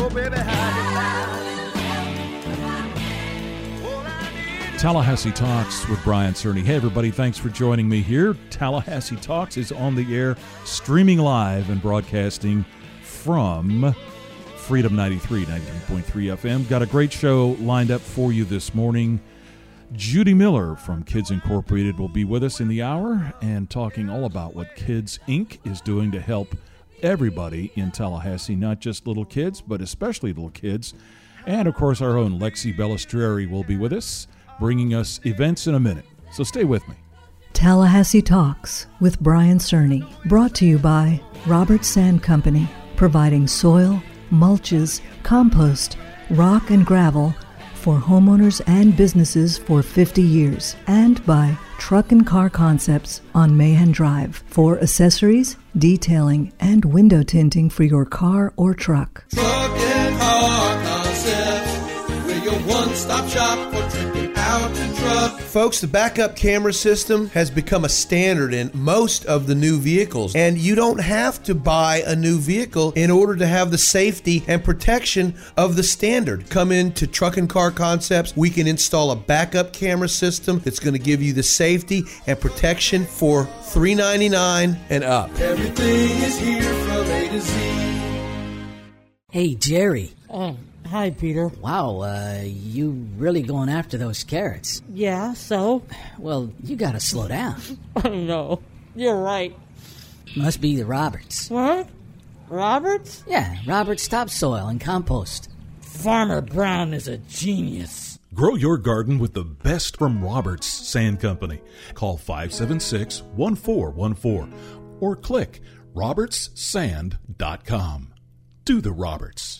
Tallahassee Talks with Brian Cerny. Hey, everybody, thanks for joining me here. Tallahassee Talks is on the air, streaming live and broadcasting from Freedom 93.3 FM. Got a great show lined up for you this morning. Judy Miller from Kids Incorporated will be with us in the hour and talking all about what Kids Inc. is doing to help everybody in Tallahassee, not just little kids, but especially little kids. And, of course, our own Lexi Bellistreri will be with us, bringing us events in a minute. So stay with me. Tallahassee Talks with Brian Cerny, brought to you by Roberts Sand Company, providing soil, mulches, compost, rock, and gravel for homeowners and businesses for 50 years, and by Truck and Car Concepts on Mahan Drive for accessories, detailing, and window tinting for your car or truck. Truck and Car Concepts, we're your one-stop shop for tripping out and truck. Folks, the backup camera system has become a standard in most of the new vehicles, and you don't have to buy a new vehicle in order to have the safety and protection of the standard. Come into Truck and Car Concepts. We can install a backup camera system that's going to give you the safety and protection for $399 and up. Everything is here from A to Z. Hey, Jerry. Hi, Peter. Wow, you really going after those carrots. Yeah, so? Well, you gotta slow down. I know. You're right. Must be the Roberts. What? Roberts? Yeah, Roberts Topsoil and Compost. Farmer Brown is a genius. Grow your garden with the best from Roberts Sand Company. Call 576-1414 or click robertssand.com. Do the Roberts.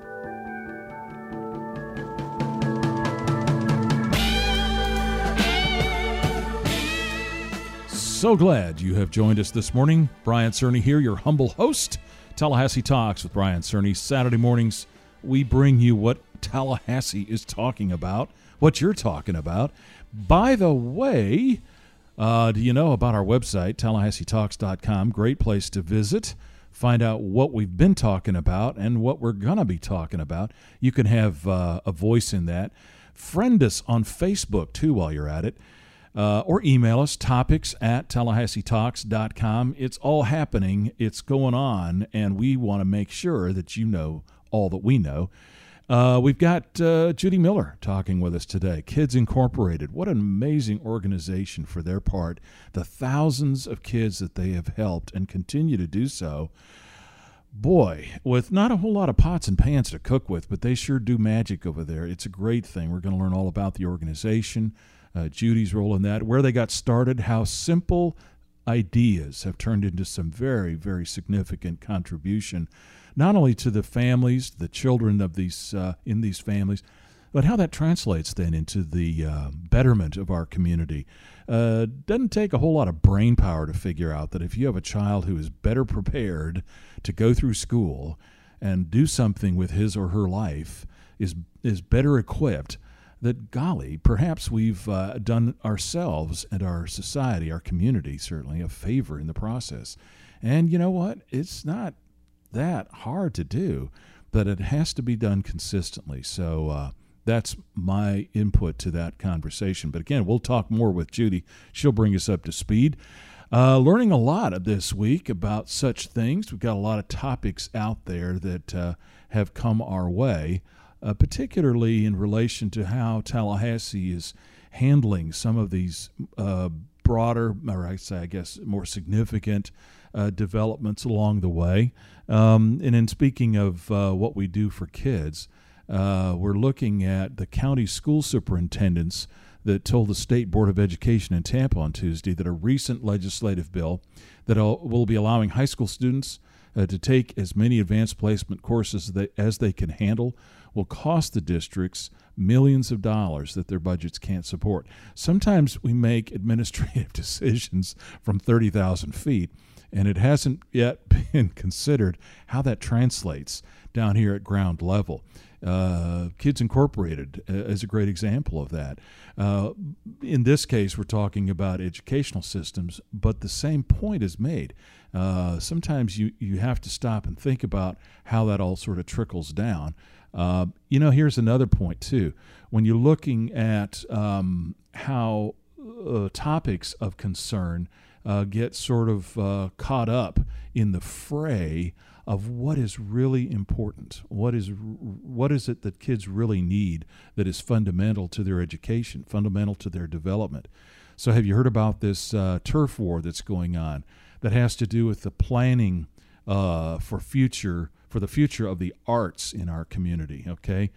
So glad you have joined us this morning. Brian Cerny here, your humble host. Tallahassee Talks with Brian Cerny. Saturday mornings, we bring you what Tallahassee is talking about, what you're talking about. By the way, do you know about our website, TallahasseeTalks.com? Great place to visit. Find out what we've been talking about and what we're going to be talking about. You can have a voice in that. Friend us on Facebook, too, while you're at it. Or email us, topics@TallahasseeTalks.com. It's all happening. It's going on, and we want to make sure that you know all that we know. We've got Judy Miller talking with us today. Kids Incorporated. What an amazing organization for their part. The thousands of kids that they have helped and continue to do so. Boy, with not a whole lot of pots and pans to cook with, but they sure do magic over there. It's a great thing. We're going to learn all about the organization, Judy's role in that, where they got started, how simple ideas have turned into some very, very significant contribution, not only to the families, the children of these in these families, but how that translates then into the betterment of our community. Doesn't take a whole lot of brain power to figure out that if you have a child who is better prepared to go through school and do something with his or her life, is better equipped, that, golly, perhaps we've done ourselves and our society, our community, certainly, a favor in the process. And you know what? It's not that hard to do, but it has to be done consistently. So that's my input to that conversation. But again, we'll talk more with Judy. She'll bring us up to speed. Learning a lot this week about such things. We've got a lot of topics out there that have come our way. Particularly in relation to how Tallahassee is handling some of these broader, or I guess more significant developments along the way. And in speaking of what we do for kids, we're looking at the county school superintendents that told the State Board of Education in Tampa on Tuesday that a recent legislative bill that will be allowing high school students to take as many advanced placement courses as they can handle will cost the districts millions of dollars that their budgets can't support. Sometimes we make administrative decisions from 30,000 feet, And it hasn't yet been considered how that translates down here at ground level. Kids Incorporated is a great example of that. In this case, we're talking about educational systems, but the same point is made. Sometimes you have to stop and think about how that all sort of trickles down. Here's another point, too. When you're looking at how topics of concern get sort of caught up in the fray of what is really important, what is it that kids really need that is fundamental to their education, fundamental to their development. So have you heard about this turf war that's going on that has to do with the planning for the future of the arts in our community, okay?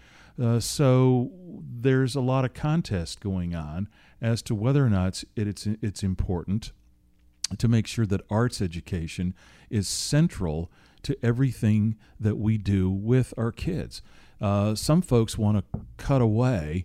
So there's a lot of contest going on as to whether or not it's important to make sure that arts education is central to everything that we do with our kids. Some folks want to cut away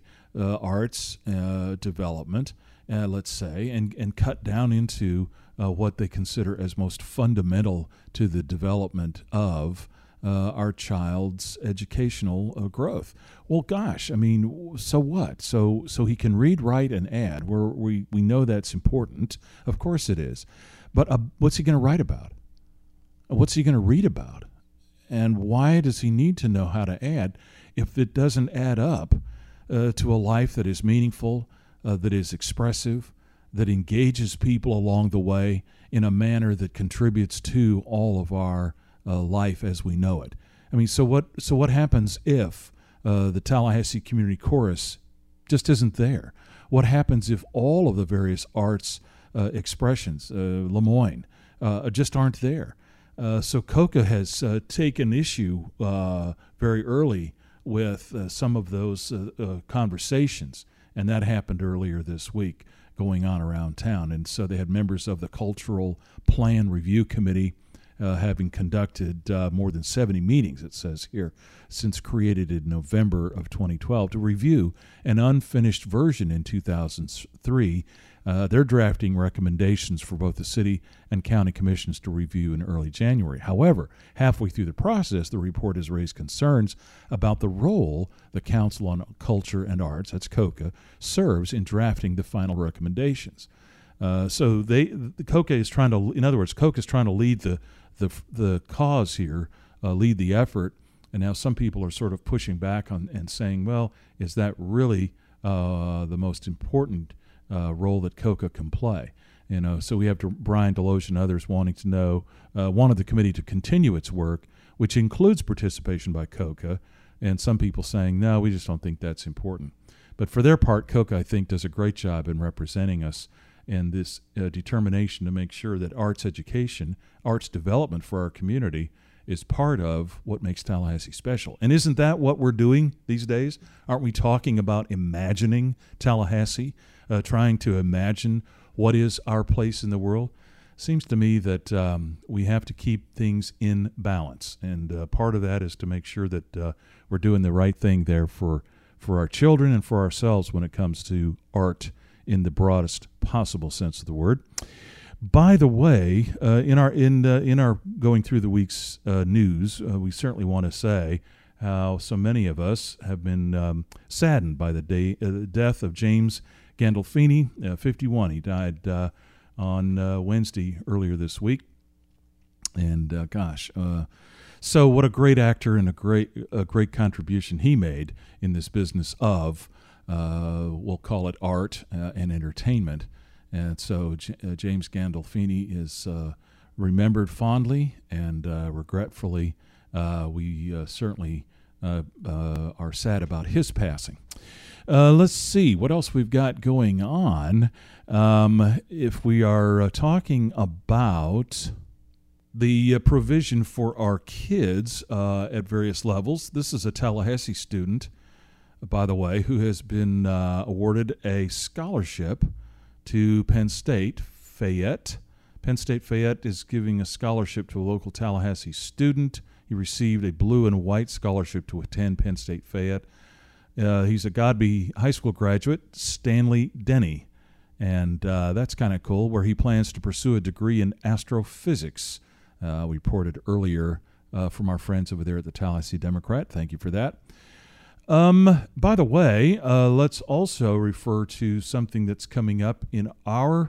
arts development, let's say, and cut down into what they consider as most fundamental to the development of our child's educational growth. Well, gosh, I mean, so what? So he can read, write, and add. We know that's important. Of course it is. But what's he going to write about? What's he going to read about? And why does he need to know how to add if it doesn't add up to a life that is meaningful, that is expressive, that engages people along the way in a manner that contributes to all of our life as we know it? I mean, so what happens if the Tallahassee Community Chorus just isn't there? What happens if all of the various arts expressions, Lemoyne, just aren't there? So COCA has taken issue very early with some of those conversations, and that happened earlier this week going on around town. And so they had members of the Cultural Plan Review Committee having conducted more than 70 meetings, it says here, since created in November of 2012 to review an unfinished version in 2003. They're drafting recommendations for both the city and county commissions to review in early January. However, halfway through the process, the report has raised concerns about the role the Council on Culture and Arts, that's COCA, serves in drafting the final recommendations. So COCA is trying to, in other words, COCA is trying to lead the cause here, lead the effort, and now some people are sort of pushing back on and saying, well, is that really the most important role that COCA can play? So we have Brian Deloge and others wanted the committee to continue its work, which includes participation by COCA, and some people saying, no, we just don't think that's important. But for their part, COCA, I think, does a great job in representing us in this determination to make sure that arts education, arts development for our community is part of what makes Tallahassee special. And isn't that what we're doing these days? Aren't we talking about imagining Tallahassee, trying to imagine what is our place in the world? Seems to me that we have to keep things in balance, and part of that is to make sure that we're doing the right thing there for our children and for ourselves when it comes to art in the broadest possible sense of the word. By the way, in our going through the week's news, we certainly want to say how so many of us have been saddened by the death of James Gandolfini, 51. He died on Wednesday earlier this week, and so what a great actor and a great contribution he made in this business of we'll call it art and entertainment. And so James Gandolfini is remembered fondly and regretfully. We certainly are sad about his passing. Let's see what else we've got going on. If we are talking about the provision for our kids at various levels, this is a Tallahassee student, by the way, who has been awarded a scholarship to Penn State Fayette. Penn State Fayette is giving a scholarship to a local Tallahassee student. He received a blue and white scholarship to attend Penn State Fayette. He's a Godby High School graduate, Stanley Denny. And that's kind of cool, where he plans to pursue a degree in astrophysics. We reported earlier from our friends over there at the Tallahassee Democrat. Thank you for that. By the way, let's also refer to something that's coming up in our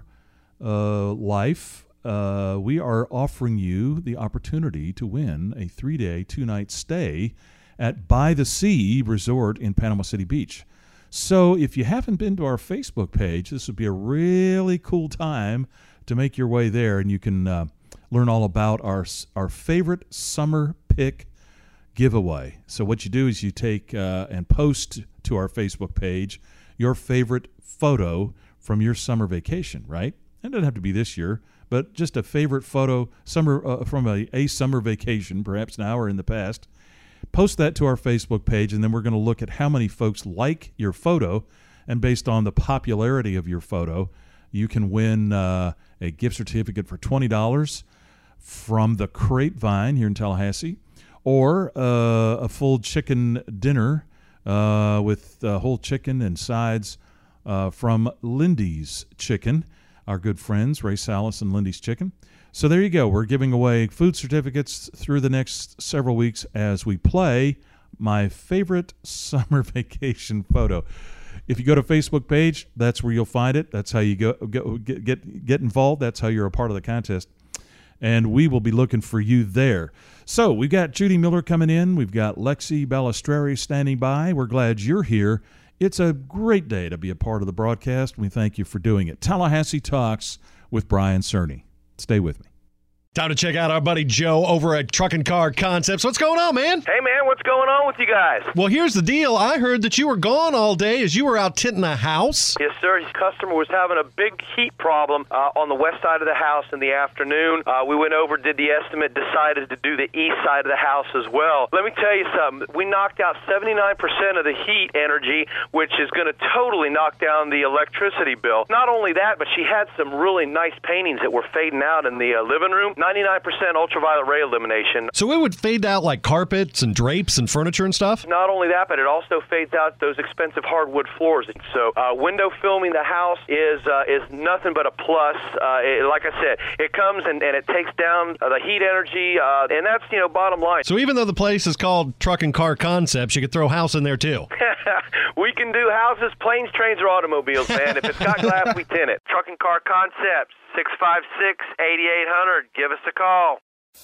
life. We are offering you the opportunity to win a 3-day, 2-night stay at By the Sea Resort in Panama City Beach. So if you haven't been to our Facebook page, this would be a really cool time to make your way there, and you can learn all about our favorite summer pick giveaway. So what you do is you take and post to our Facebook page your favorite photo from your summer vacation, right? It doesn't have to be this year, but just a favorite photo from a summer vacation, perhaps now or in the past. Post that to our Facebook page, and then we're going to look at how many folks like your photo, and based on the popularity of your photo, you can win a gift certificate for $20 from the Grapevine here in Tallahassee, or a full chicken dinner with whole chicken and sides from Lindy's Chicken, our good friends, Ray Salas and Lindy's Chicken. So there you go. We're giving away food certificates through the next several weeks as we play my favorite summer vacation photo. If you go to Facebook page, that's where you'll find it. That's how you get involved. That's how you're a part of the contest. And we will be looking for you there. So we've got Judy Miller coming in. We've got Lexi Balistreri standing by. We're glad you're here. It's a great day to be a part of the broadcast. We thank you for doing it. Tallahassee Talks with Brian Cerny. Stay with me. Time to check out our buddy Joe over at Truck and Car Concepts. What's going on, man? Hey, man, what's going on with you guys? Well, here's the deal. I heard that you were gone all day as you were out tinting a house. Yes, sir. His customer was having a big heat problem on the west side of the house in the afternoon. We went over, did the estimate, decided to do the east side of the house as well. Let me tell you something. We knocked out 79% of the heat energy, which is going to totally knock down the electricity bill. Not only that, but she had some really nice paintings that were fading out in the living room. 99% ultraviolet ray elimination. So it would fade out like carpets and drapes and furniture and stuff? Not only that, but it also fades out those expensive hardwood floors. So window filming the house is nothing but a plus. Like I said, it comes and it takes down the heat energy, and that's, bottom line. So even though the place is called Truck and Car Concepts, you could throw a house in there too? We can do houses, planes, trains, or automobiles, man. If it's got glass, we tint it. Truck and Car Concepts, 656-8800. Give us a call.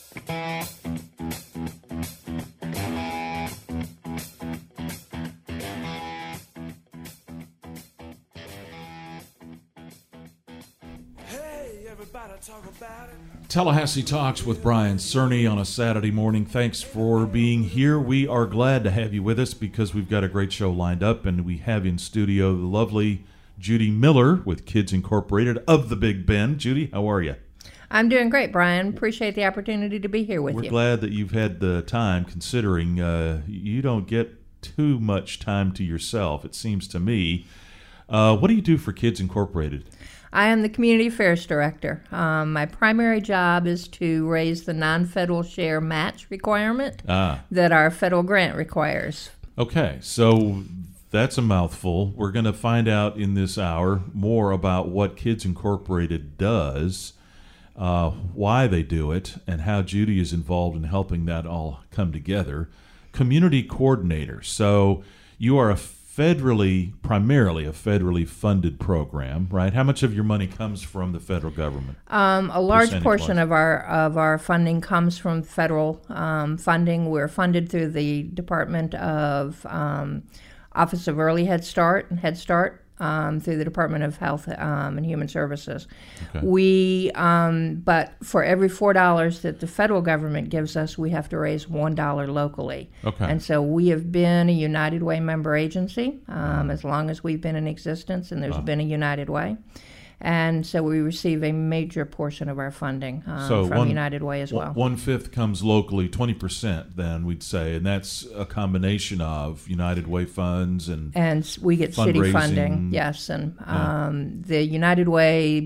Tallahassee Talks with Brian Cerny on a Saturday morning. Thanks for being here. We are glad to have you with us because we've got a great show lined up, and we have in studio the lovely Judy Miller with Kids Incorporated of the Big Bend. Judy, how are you? I'm doing great, Brian. Appreciate the opportunity to be here with you. We're glad that you've had the time, considering you don't get too much time to yourself, it seems to me. What do you do for Kids Incorporated? I am the Community Affairs Director. My primary job is to raise the non-federal share match requirement that our federal grant requires. Okay, so that's a mouthful. We're going to find out in this hour more about what Kids Incorporated does, why they do it, and how Judy is involved in helping that all come together. Community Coordinator. So you are primarily a federally funded program, right? How much of your money comes from the federal government? A large portion of our funding comes from federal funding. We're funded through the Department of Office of Early Head Start, through the Department of Health and Human Services. Okay. But for every $4 that the federal government gives us, we have to raise $1 locally. Okay. And so we have been a United Way member agency as long as we've been in existence, and there's been a United Way. And so we receive a major portion of our funding from United Way as well. 1/5 comes locally, 20% then we'd say, and that's a combination of United Way funds and we get city funding, yes. And the United Way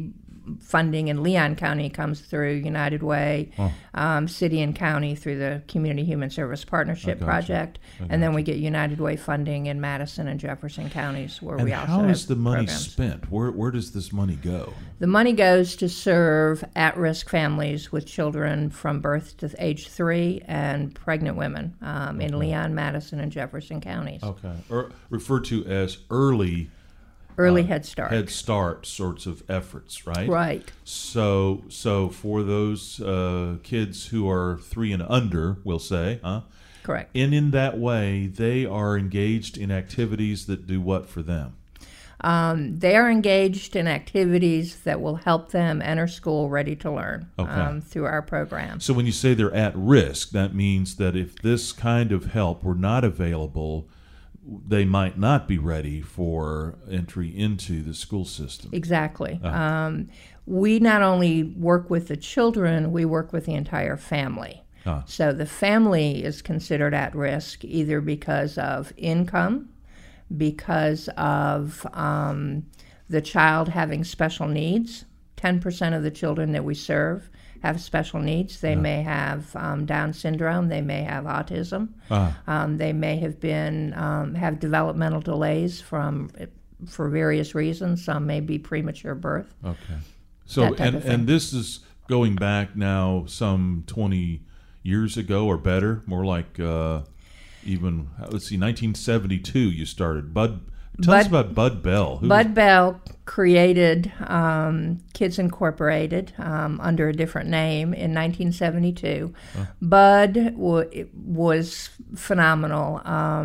funding in Leon County comes through United Way, city and county through the Community Human Service Partnership Project, and then we get United Way funding in Madison and Jefferson counties where we also have how is the money programs. spent? Where does this money go? The money goes to serve at-risk families with children from birth to age 3 and pregnant women in Leon, Madison, and Jefferson counties. Okay, or referred to as early Head Start. Head Start sorts of efforts, right? Right. So for those kids who are 3 and under, we'll say, Correct. And in that way, they are engaged in activities that do what for them? They are engaged in activities that will help them enter school ready to learn through our program. So when you say they're at risk, that means that if this kind of help were not available, they might not be ready for entry into the school system. Exactly. We not only work with the children, we work with the entire family. So the family is considered at risk either because of income, because of the child having special needs. 10% of the children that we serve have special needs. They may have Down syndrome. They may have autism. They may have been have developmental delays for various reasons. Some may be premature birth. Okay. So and this is going back now some 20 years ago or better, more like even, let's see, 1972 you started. Tell us about Bud Bell. Bud Bell created Kids Incorporated under a different name in 1972. Bud was phenomenal.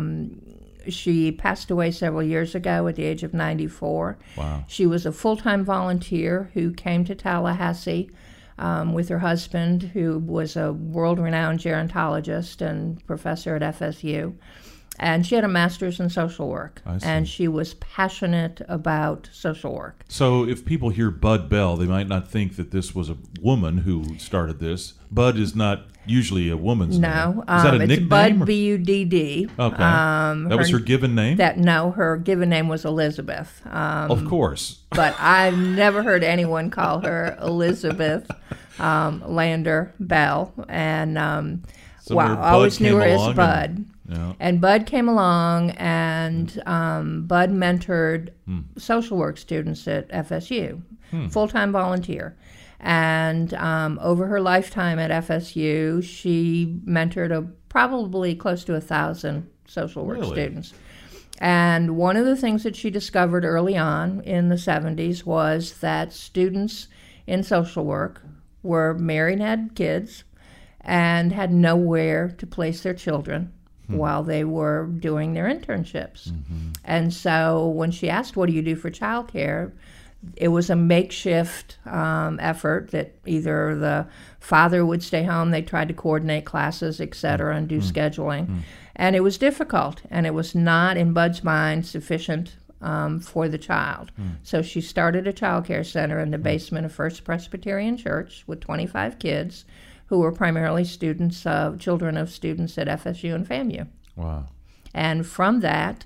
She passed away several years ago at the age of 94. Wow. She was a full-time volunteer who came to Tallahassee with her husband, who was a world-renowned gerontologist and professor at FSU. And she had a master's in social work, and she was passionate about social work. So if people hear Bud Bell, they might not think that this was a woman who started this. Bud is not usually a woman's name. No. Is that a it's nickname? Bud, B-U-D-D. Okay. That was her given name? Her given name was Elizabeth. Of course. But I've never heard anyone call her Elizabeth Lander Bell. And I always knew her as Bud. And Bud came along, and Bud mentored social work students at FSU, full-time volunteer. And over her lifetime at FSU, she mentored probably close to 1,000 social work students. And one of the things that she discovered early on in the 70s was that students in social work were married and had kids and had nowhere to place their children while they were doing their internships. And so when she asked, what do you do for childcare? It was a makeshift effort that either the father would stay home, they tried to coordinate classes, et cetera, and do scheduling. And it was difficult, and it was not, in Bud's mind, sufficient for the child. So she started a childcare center in the basement of First Presbyterian Church with 25 kids who were primarily children of students at FSU and FAMU. Wow. And from that,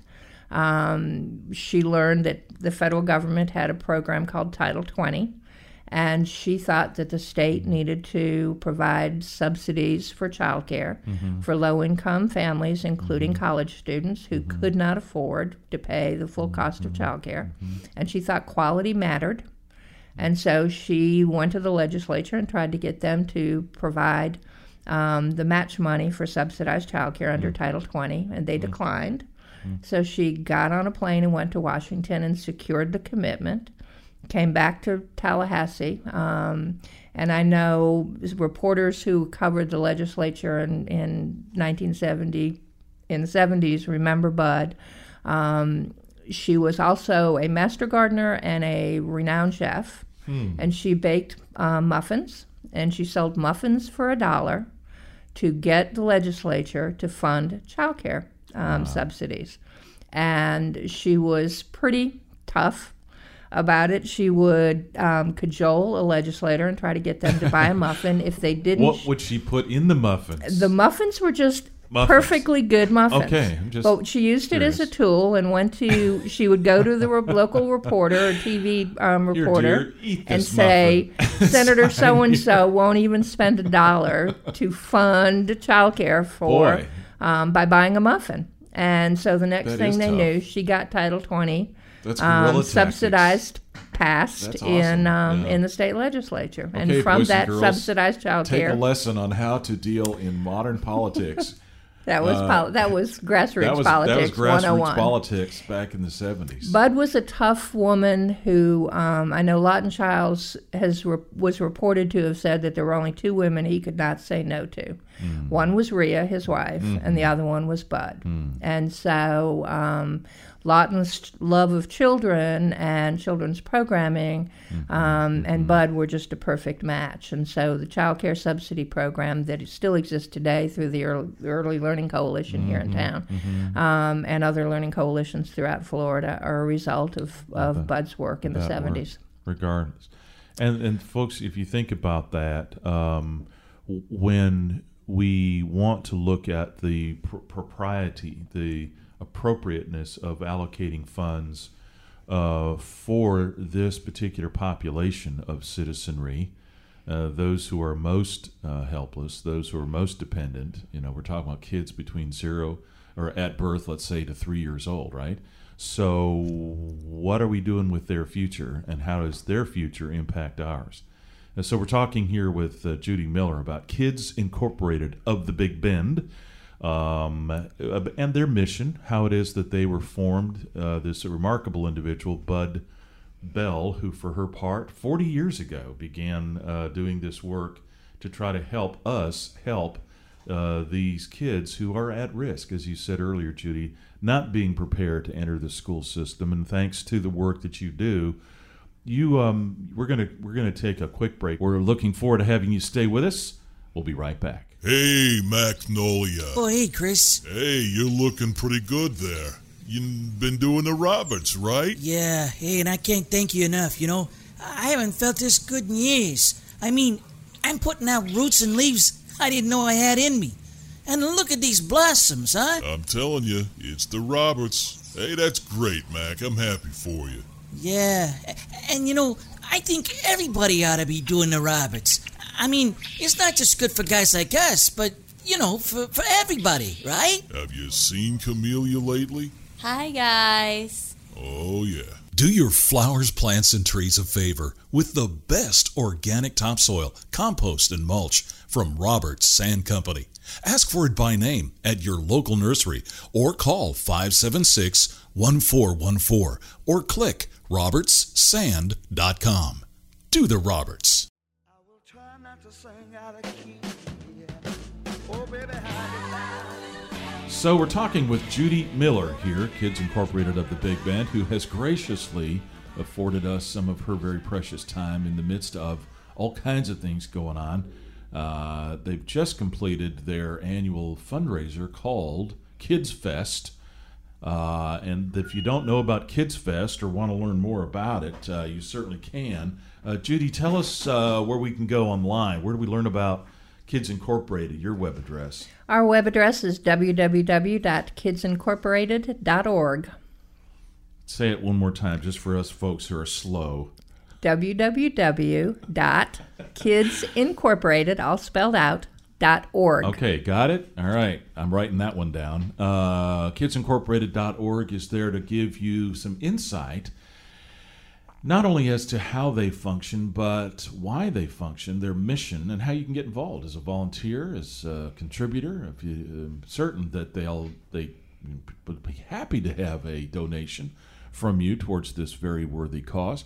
she learned that the federal government had a program called Title 20, and she thought that the state needed to provide subsidies for childcare for low-income families, including college students who could not afford to pay the full cost of childcare. And she thought quality mattered. And so she went to the legislature and tried to get them to provide the match money for subsidized childcare under Title 20, and they declined. So she got on a plane and went to Washington and secured the commitment, came back to Tallahassee. And I know reporters who covered the legislature in 1970, in the 70s, remember Bud. She was also a master gardener and a renowned chef. And she baked muffins, and she sold muffins for $1 to get the legislature to fund childcare subsidies. And she was pretty tough about it. She would cajole a legislator and try to get them to buy a muffin. If they didn't... What would she put in the muffins? The muffins were just Muffins. Perfectly good muffins. Okay, I'm just but she used it as a tool and she would go to the local reporter or TV reporter and say, Senator so-and-so won't even spend $1 to fund child care for by buying a muffin. And so the next thing they knew, she got Title 20 subsidized passed in the state legislature. Okay, and from boys and that girls, subsidized child care. Take a lesson on how to deal in modern politics. That was grassroots politics. That was grassroots 101. politics back in the 70s. Bud was a tough woman who I know Lawton Childs was reported to have said that there were only 2 women he could not say no to. Mm. One was Rhea, his wife, and the other one was Bud. Mm. And so Lawton's love of children and children's programming and Bud were just a perfect match. And so the child care subsidy program that still exists today through the Early Learning Coalition here in town and other learning coalitions throughout Florida are a result of Bud's work in the 70s. Regardless. And folks, if you think about that, when we want to look at the propriety, the appropriateness of allocating funds for this particular population of citizenry, those who are most helpless, those who are most dependent. We're talking about kids between 0 or at birth, let's say, to 3 years old, right? So what are we doing with their future, and how does their future impact ours? And so we're talking here with Judy Miller about Kids Incorporated of the Big Bend, and their mission, how it is that they were formed. This remarkable individual, Bud Bell, who for her part 40 years ago began doing this work to try to help these kids who are at risk, as you said earlier, Judy, not being prepared to enter the school system. And thanks to the work that you do, we're gonna take a quick break. We're looking forward to having you stay with us. We'll be right back. Hey, Magnolia. Oh, hey, Chris. Hey, you're looking pretty good there. You've been doing the Roberts, right? Yeah, hey, and I can't thank you enough, I haven't felt this good in years. I mean, I'm putting out roots and leaves I didn't know I had in me. And look at these blossoms, huh? I'm telling you, it's the Roberts. Hey, that's great, Mac. I'm happy for you. Yeah, and I think everybody ought to be doing the Roberts. I mean, it's not just good for guys like us, but, for everybody, right? Have you seen Camellia lately? Hi, guys. Oh, yeah. Do your flowers, plants, and trees a favor with the best organic topsoil, compost, and mulch from Roberts Sand Company. Ask for it by name at your local nursery or call 576-1414 or click robertssand.com. Do the Roberts. So we're talking with Judy Miller here, Kids Incorporated of the Big Bend, who has graciously afforded us some of her very precious time in the midst of all kinds of things going on. They've just completed their annual fundraiser called Kids Fest. And if you don't know about Kids Fest or want to learn more about it, you certainly can. Judy, tell us where we can go online. Where do we learn about Kids Incorporated, your web address? Our web address is www.kidsincorporated.org. Say it one more time, just for us folks who are slow. www.kidsincorporated, all spelled out, .org. Okay, got it? All right, I'm writing that one down. Kidsincorporated.org is there to give you some insight, not only as to how they function, but why they function, their mission, and how you can get involved as a volunteer, as a contributor. If you're certain that they would be happy to have a donation from you towards this very worthy cause.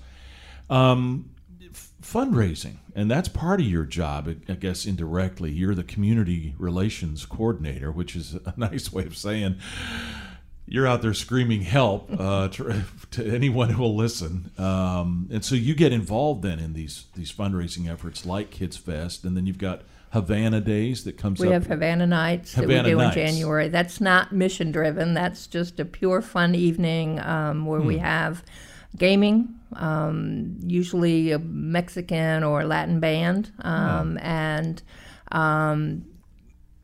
Fundraising, and that's part of your job, I guess, indirectly. You're the community relations coordinator, which is a nice way of saying you're out there screaming help to anyone who will listen. And so you get involved then in these fundraising efforts like Kids Fest, and then you've got Havana Days that comes up. We have Havana Nights that we do in January. That's not mission-driven. That's just a pure fun evening where we have gaming, usually a Mexican or Latin band, and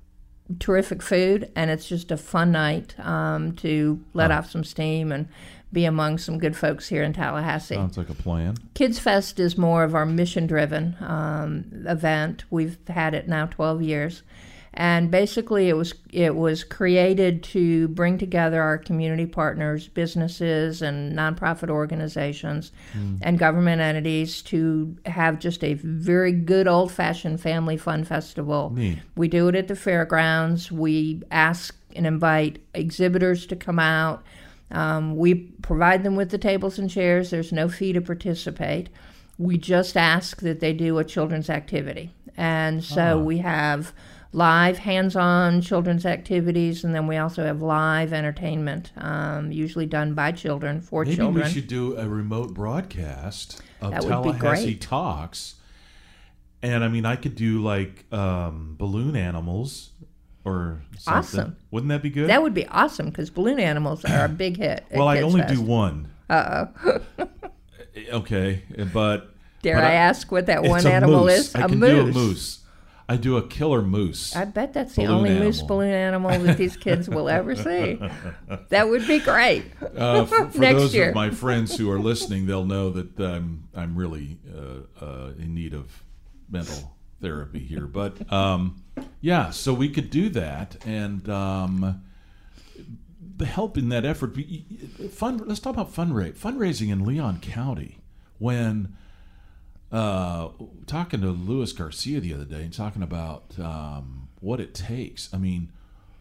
terrific food, and it's just a fun night to let off some steam and be among some good folks here in Tallahassee. Sounds like a plan. Kids Fest is more of our mission-driven event. We've had it now 12 years. And basically it was created to bring together our community partners, businesses and nonprofit organizations and government entities to have just a very good old-fashioned family fun festival. Neat. We do it at the fairgrounds. We ask and invite exhibitors to come out. We provide them with the tables and chairs. There's no fee to participate. We just ask that they do a children's activity. And so we have live hands-on children's activities, and then we also have live entertainment, usually done by children for children. Maybe we should do a remote broadcast of That would be Tallahassee great. Talks. And I mean, I could do like balloon animals or something. Awesome. Wouldn't that be good? That would be awesome, because balloon animals are a big hit. Well, I Kids only Fest. do one. Uh-oh. Okay, but... Dare I ask what that it's one a animal moose. is? I A can moose. do a moose. I do a killer moose. I bet that's the balloon only animal. moose balloon animal that these kids will ever see. That would be great. For Next those year. of my friends who are listening, they'll know that I'm really in need of mental therapy here. But yeah, so we could do that, and the help in that effort. Let's talk about fundraising in Leon County. When talking to Luis Garcia the other day and talking about what it takes. I mean,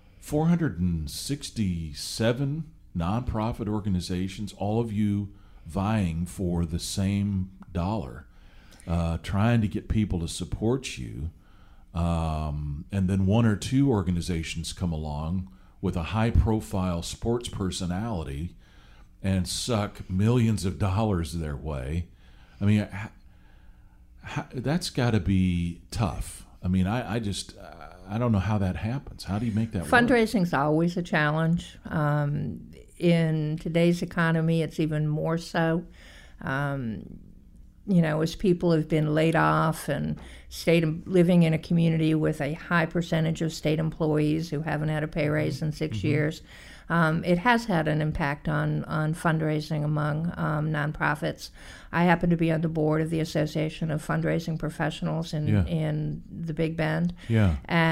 467 nonprofit organizations, all of you vying for the same dollar, trying to get people to support you. And then one or two organizations come along with a high-profile sports personality and suck millions of dollars their way. I mean, that's got to be tough. I mean, I don't know how that happens. How do you make that work? Fundraising's always a challenge. In today's economy, it's even more so. As people have been laid off and living in a community with a high percentage of state employees who haven't had a pay raise in 6 years, it has had an impact on fundraising among nonprofits. I happen to be on the board of the Association of Fundraising Professionals in the Big Bend. Yeah.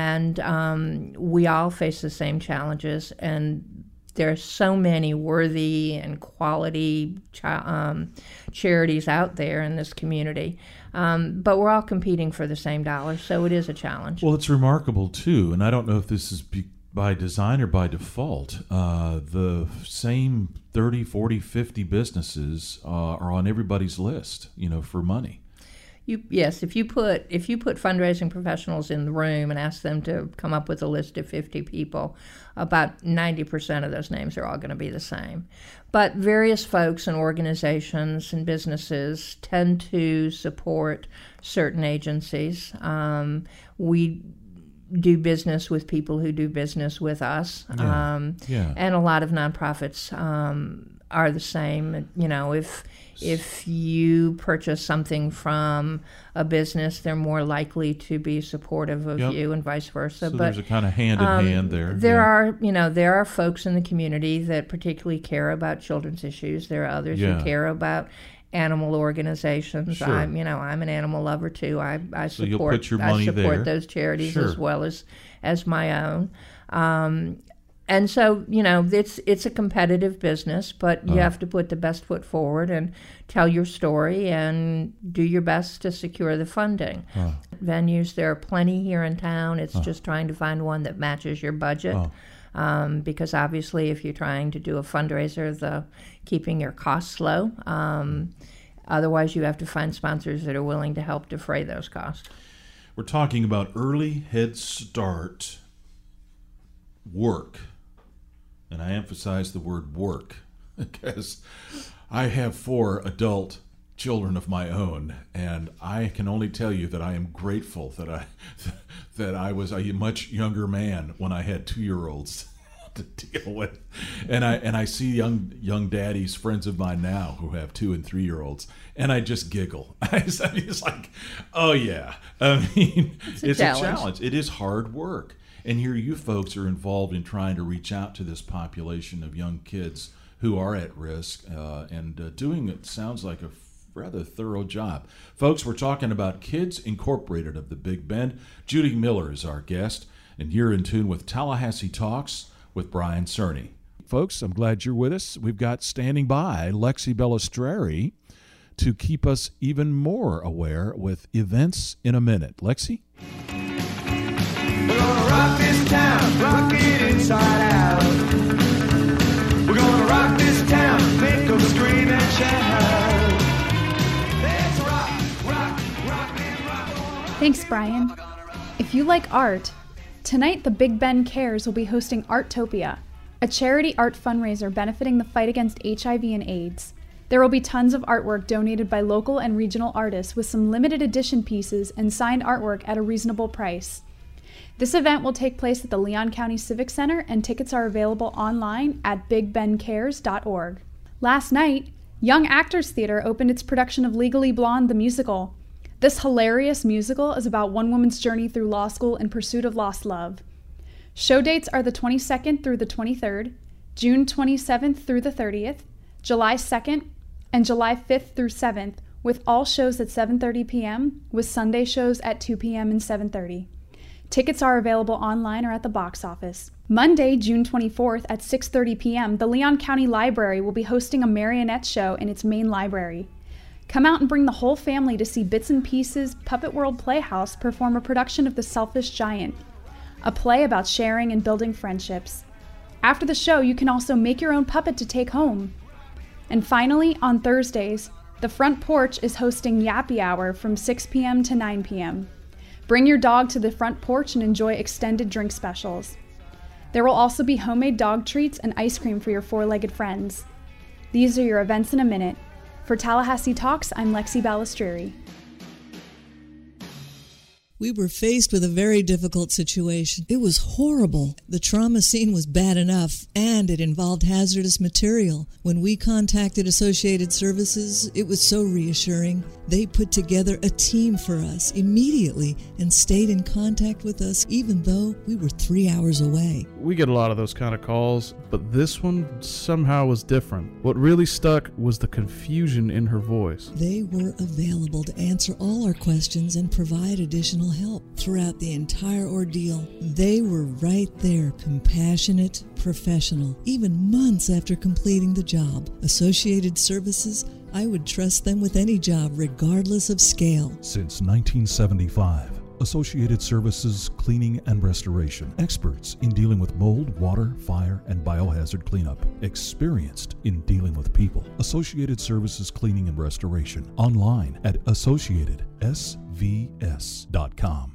And we all face the same challenges, and there are so many worthy and quality charities out there in this community. But we're all competing for the same dollar, so it is a challenge. Well, it's remarkable, too, and I don't know if this is by design or by default. The same 30, 40, 50 businesses are on everybody's list, for money. Yes, if you put fundraising professionals in the room and ask them to come up with a list of 50 people, about 90% of those names are all going to be the same. But various folks and organizations and businesses tend to support certain agencies. We do business with people who do business with us. And a lot of nonprofits are the same. If you purchase something from a business, they're more likely to be supportive of you, and vice versa. So but there's a kind of hand in hand there. There are folks in the community that particularly care about children's issues. There are others who care about animal organizations. Sure. I'm an animal lover too. I So you'll put your money there. support those charities Sure. as well as my own. And so, it's a competitive business, but you have to put the best foot forward and tell your story and do your best to secure the funding. Venues, there are plenty here in town. It's just trying to find one that matches your budget. Because obviously if you're trying to do a fundraiser, keeping your costs low. Otherwise, you have to find sponsors that are willing to help defray those costs. We're talking about early Head Start work. And I emphasize the word work because I have 4 adult children of my own, and I can only tell you that I am grateful that I was a much younger man when I had 2-year-olds to deal with, and I see young daddies, friends of mine now who have 2 and 3-year-olds, and I just giggle. It's like, oh yeah, I mean, it's a challenge. It is hard work. And here you folks are involved in trying to reach out to this population of young kids who are at risk and doing, it sounds like, a rather thorough job. Folks, we're talking about Kids Incorporated of the Big Bend. Judy Miller is our guest, and you're in tune with Tallahassee Talks with Brian Cerny. Folks, I'm glad you're with us. We've got standing by Lexi Bellistreri to keep us even more aware with events in a minute. Lexi? We're gonna rock this town, rock it inside out. We're gonna rock this town, make them scream and shout. Let's rock. Thanks, Brian. If you like art, tonight the Big Bend Cares will be hosting Artopia, a charity art fundraiser benefiting the fight against HIV and AIDS. There will be tons of artwork donated by local and regional artists with some limited edition pieces and signed artwork at a reasonable price. This event will take place at the Leon County Civic Center, and tickets are available online at bigbendcares.org. Last night, Young Actors Theater opened its production of Legally Blonde, the musical. This hilarious musical is about one woman's journey through law school in pursuit of lost love. Show dates are the 22nd through the 23rd, June 27th through the 30th, July 2nd, and July 5th through 7th, with all shows at 7:30 p.m., with Sunday shows at 2 p.m. and 7:30. Tickets are available online or at the box office. Monday, June 24th at 6:30 p.m., the Leon County Library will be hosting a marionette show in its main library. Come out and bring the whole family to see Bits and Pieces Puppet World Playhouse perform a production of The Selfish Giant, a play about sharing and building friendships. After the show, you can also make your own puppet to take home. And finally, on Thursdays, the Front Porch is hosting Yappy Hour from 6 p.m. to 9 p.m. Bring your dog to the Front Porch and enjoy extended drink specials. There will also be homemade dog treats and ice cream for your four-legged friends. These are your events in a minute. For Tallahassee Talks, I'm Lexi Bellistreri. We were faced with a very difficult situation. It was horrible. The trauma scene was bad enough, and it involved hazardous material. When we contacted Associated Services, it was so reassuring. They put together a team for us immediately and stayed in contact with us even though we were 3 hours away. We get a lot of those kind of calls, but this one somehow was different. What really stuck was the confusion in her voice. They were available to answer all our questions and provide additional help throughout the entire ordeal. They were right there, compassionate, professional, even months after completing the job. Associated Services, I would trust them with any job, regardless of scale. Since 1975, Associated Services Cleaning and Restoration. Experts in dealing with mold, water, fire, and biohazard cleanup. Experienced in dealing with people. Associated Services Cleaning and Restoration. Online at associatedsvs.com.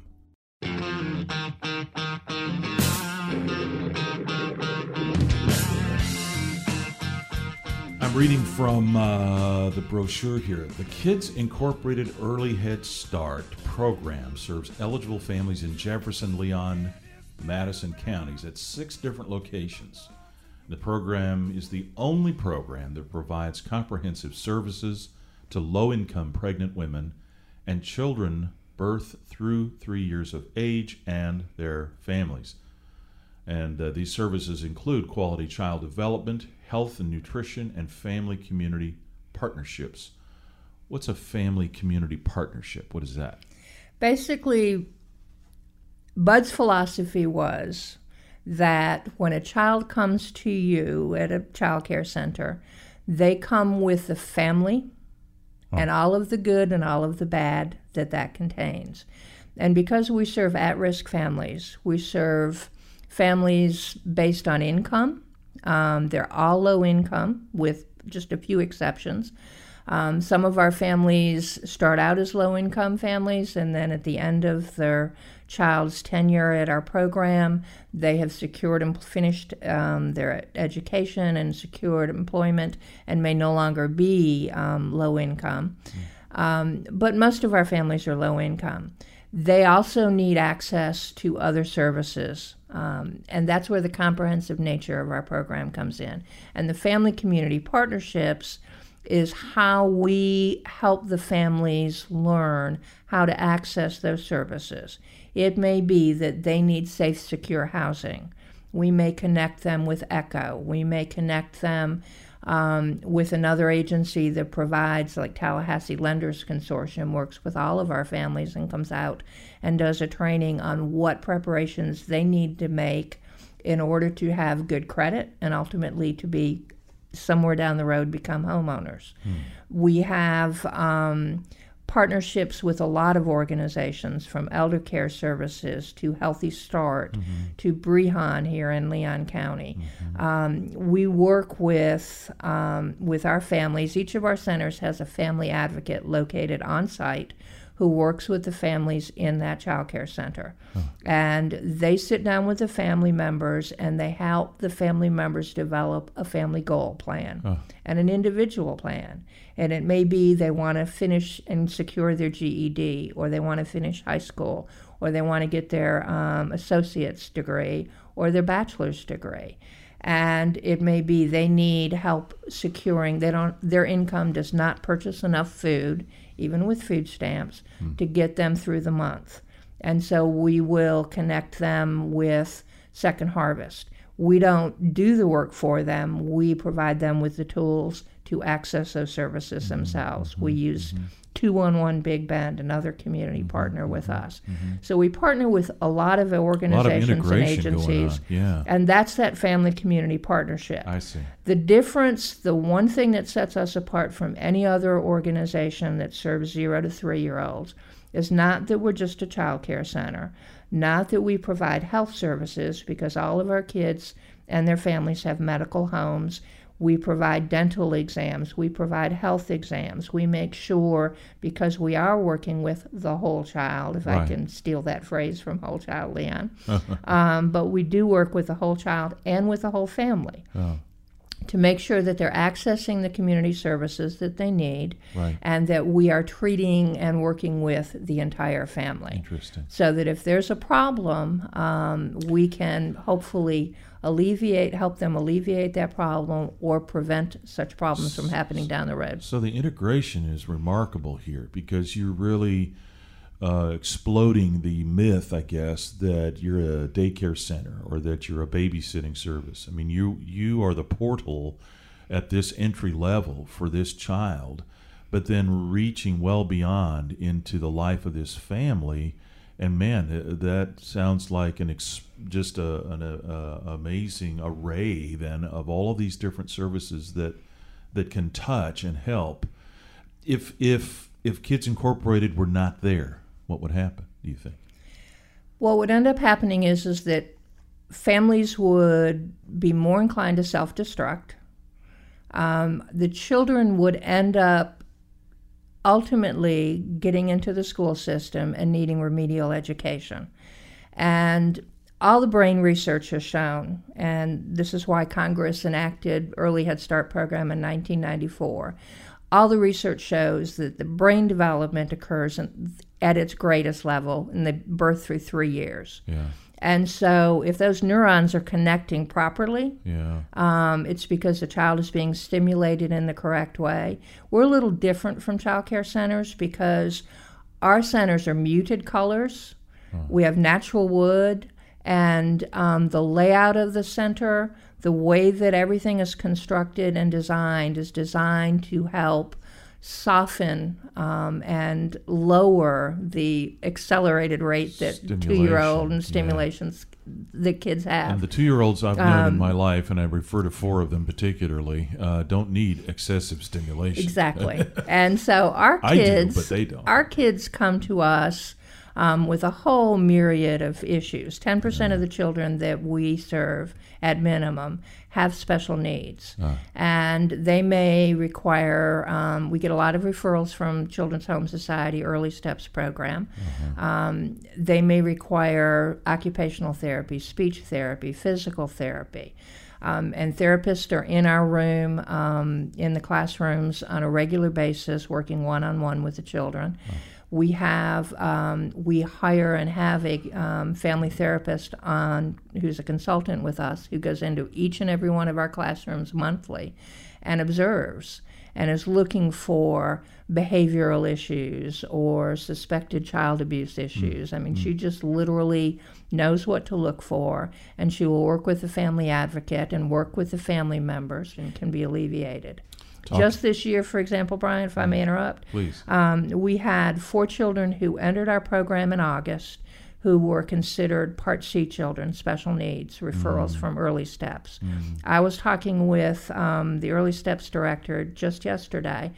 I'm reading from the brochure here. The Kids Incorporated Early Head Start program serves eligible families in Jefferson, Leon, Madison counties at 6 different locations. The program is the only program that provides comprehensive services to low-income pregnant women and children birth through 3 years of age and their families. And these services include quality child development, health and nutrition, and family community partnerships. What's a family community partnership? What is that? Basically, Bud's philosophy was that when a child comes to you at a child care center, they come with the family and all of the good and all of the bad that contains. And because we serve at-risk families, we serve families based on income. They're all low income with just a few exceptions. Some of our families start out as low-income families, and then at the end of their child's tenure at our program, they have secured and finished their education and secured employment and may no longer be low-income. But most of our families are low-income. They also need access to other services, and that's where the comprehensive nature of our program comes in. And the family community partnerships is how we help the families learn how to access those services. It may be that they need safe, secure housing. We may connect them with ECHO. We may connect them with another agency that provides, like Tallahassee Lenders Consortium, works with all of our families and comes out and does a training on what preparations they need to make in order to have good credit and ultimately to be somewhere down the road become homeowners. We have partnerships with a lot of organizations, from Elder Care Services to Healthy Start to Brehon here in Leon County. We work with our families. Each of our centers has a family advocate located on site who works with the families in that child care center. And they sit down with the family members and they help the family members develop a family goal plan and an individual plan. And it may be they want to finish and secure their GED, or they want to finish high school, or they want to get their associate's degree or their bachelor's degree. And it may be they need help securing, their income does not purchase enough food, even with food stamps, to get them through the month. And so we will connect them with Second Harvest. We don't do the work for them. We provide them with the tools to access those services themselves. We use 211 Big Bend, another community partner with us. So we partner with a lot of organizations and agencies, and that's that family community partnership. I see. The difference, the one thing that sets us apart from any other organization that serves 0 to 3-year-olds is not that we're just a child care center, not that we provide health services, because all of our kids and their families have medical homes. We provide dental exams. We provide health exams. We make sure, because we are working with the whole child, if I can steal that phrase from Whole Child Leon, but we do work with the whole child and with the whole family to make sure that they're accessing the community services that they need, and that we are treating and working with the entire family. Interesting. So that if there's a problem, we can hopefully help them alleviate that problem or prevent such problems from happening down the road. So the integration is remarkable here, because you're really exploding the myth, I guess, that you're a daycare center or that you're a babysitting service. I mean, you are the portal at this entry level for this child, but then reaching well beyond into the life of this family. And man, that sounds like an amazing array then of all of these different services that can touch and help. If Kids Incorporated were not there, what would happen, do you think? What would end up happening is that families would be more inclined to self-destruct. The children would end up ultimately getting into the school system and needing remedial education. And all the brain research has shown, and this is why Congress enacted Early Head Start program in 1994, all the research shows that the brain development occurs at its greatest level in the birth through 3 years. And so if those neurons are connecting properly, it's because the child is being stimulated in the correct way. We're a little different from child care centers because our centers are muted colors. We have natural wood, and the layout of the center, the way that everything is constructed and designed is designed to help soften and lower the accelerated rate that 2-year-old and stimulations that kids have. And the 2-year-olds I've known in my life, and I refer to 4 of them particularly, don't need excessive stimulation. Exactly. And so our kids, I do, but they don't. Our kids come to us with a whole myriad of issues. 10% of the children that we serve, at minimum, have special needs. And they may require, we get a lot of referrals from Children's Home Society Early Steps program. They may require occupational therapy, speech therapy, physical therapy. And therapists are in our room, in the classrooms on a regular basis, working one-on-one with the children. We have we hire and have a family therapist who's a consultant with us, who goes into each and every one of our classrooms monthly and observes and is looking for behavioral issues or suspected child abuse issues. I mean, she just literally knows what to look for, and she will work with the family advocate and work with the family members, and can be alleviated. Just this year, for example, Brian, if I may interrupt, please. We had 4 children who entered our program in August who were considered Part C children, special needs, referrals from Early Steps. I was talking with the Early Steps director just yesterday,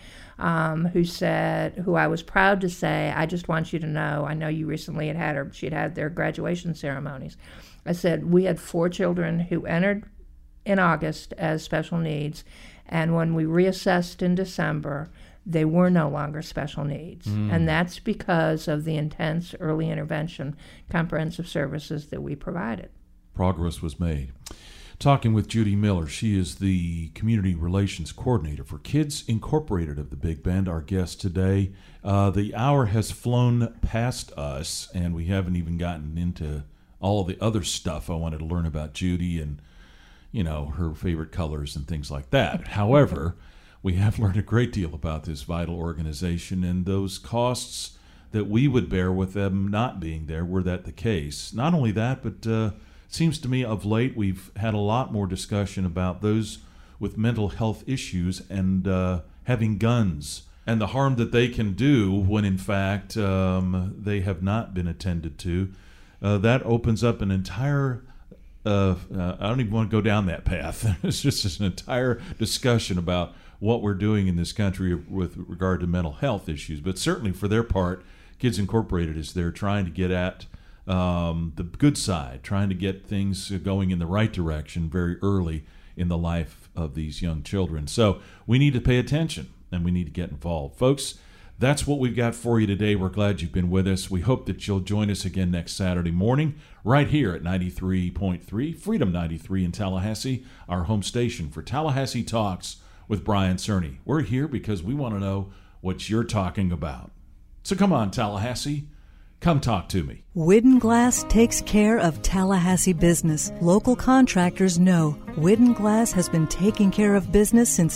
who I was proud to say, I just want you to know, I know you recently she'd had their graduation ceremonies. I said, we had 4 children who entered in August as special needs, and when we reassessed in December, they were no longer special needs. And that's because of the intense early intervention comprehensive services that we provided. Progress was made. Talking with Judy Miller. She is the Community Relations Coordinator for Kids Incorporated of the Big Bend, our guest today. The hour has flown past us, and we haven't even gotten into all of the other stuff I wanted to learn about Judy and, her favorite colors and things like that. However, we have learned a great deal about this vital organization and those costs that we would bear with them not being there, were that the case. Not only that, but it seems to me of late we've had a lot more discussion about those with mental health issues and having guns and the harm that they can do when, in fact, they have not been attended to. That opens up an entire I don't even want to go down that path. It's just an entire discussion about what we're doing in this country with regard to mental health issues. But certainly for their part, Kids Incorporated is there trying to get at the good side, trying to get things going in the right direction very early in the life of these young children. So we need to pay attention and we need to get involved. Folks, that's what we've got for you today. We're glad you've been with us. We hope that you'll join us again next Saturday morning right here at 93.3, Freedom 93 in Tallahassee, our home station for Tallahassee Talks with Brian Cerny. We're here because we want to know what you're talking about. So come on, Tallahassee. Come talk to me. Widden Glass takes care of Tallahassee business. Local contractors know Widden Glass has been taking care of business since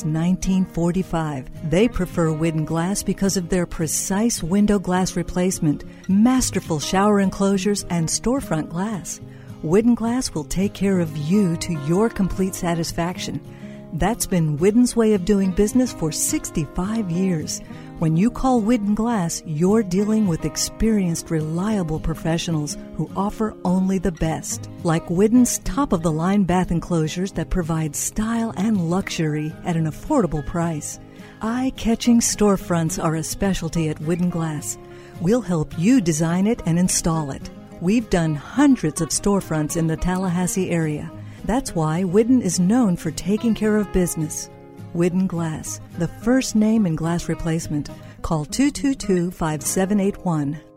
1945. They prefer Widden Glass because of their precise window glass replacement, masterful shower enclosures, and storefront glass. Widden Glass will take care of you to your complete satisfaction. That's been Widden's way of doing business for 65 years. When you call Widden Glass, you're dealing with experienced, reliable professionals who offer only the best. Like Widden's top-of-the-line bath enclosures that provide style and luxury at an affordable price. Eye-catching storefronts are a specialty at Widden Glass. We'll help you design it and install it. We've done hundreds of storefronts in the Tallahassee area. That's why Widden is known for taking care of business. Widden Glass, the first name in glass replacement. Call 222-5781.